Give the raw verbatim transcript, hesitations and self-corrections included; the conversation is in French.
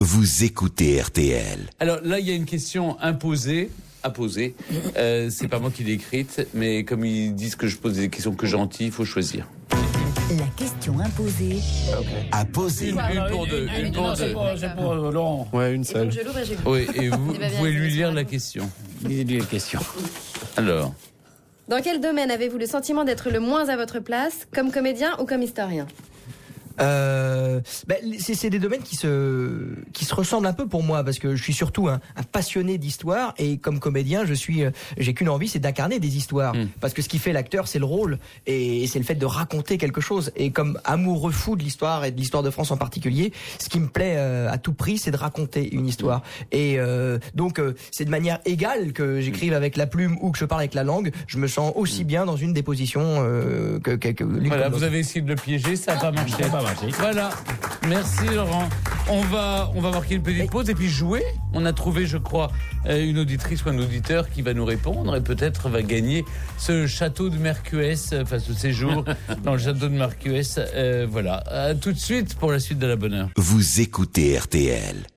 Vous écoutez R T L. Alors là, il y a une question imposée, à poser. Euh, c'est pas moi qui l'ai écrite, mais comme ils disent que je pose des questions que gentilles, il faut choisir. La question imposée. Okay. À poser. Une, une pour deux. Une, une pour non, deux. C'est pour, c'est pour euh, Laurent. Ouais, une seule. Je l'ouvre et j'écoute. Oui, et vous, Eh ben, vous pouvez bien, lui bien, lire bien. la question. Lisez-lui les questions. Alors, Dans quel domaine avez-vous le sentiment d'être le moins à votre place, comme comédien ou comme historien ? Euh, ben, c'est, c'est des domaines qui se qui se ressemblent un peu pour moi parce que je suis surtout un, un passionné d'histoire et comme comédien je suis euh, j'ai qu'une envie, c'est d'incarner des histoires mmh. parce que ce qui fait l'acteur c'est le rôle et, et c'est le fait de raconter quelque chose et comme amoureux fou de l'histoire et de l'histoire de France en particulier, ce qui me plaît euh, à tout prix c'est de raconter une histoire mmh. et euh, donc euh, c'est de manière égale que j'écrive avec la plume ou que je parle avec la langue, je me sens aussi mmh. bien dans une des positions euh, que, que, que voilà, vous avez essayé de le piéger, ça n'a pas marché. Voilà, merci Laurent. On va, on va marquer une petite pause et puis jouer. On a trouvé, je crois, une auditrice ou un auditeur qui va nous répondre et peut-être va gagner ce château de Mercues, enfin ce séjour dans le château de Mercues. Euh, voilà, à tout de suite pour la suite de la bonne heure. Vous écoutez R T L.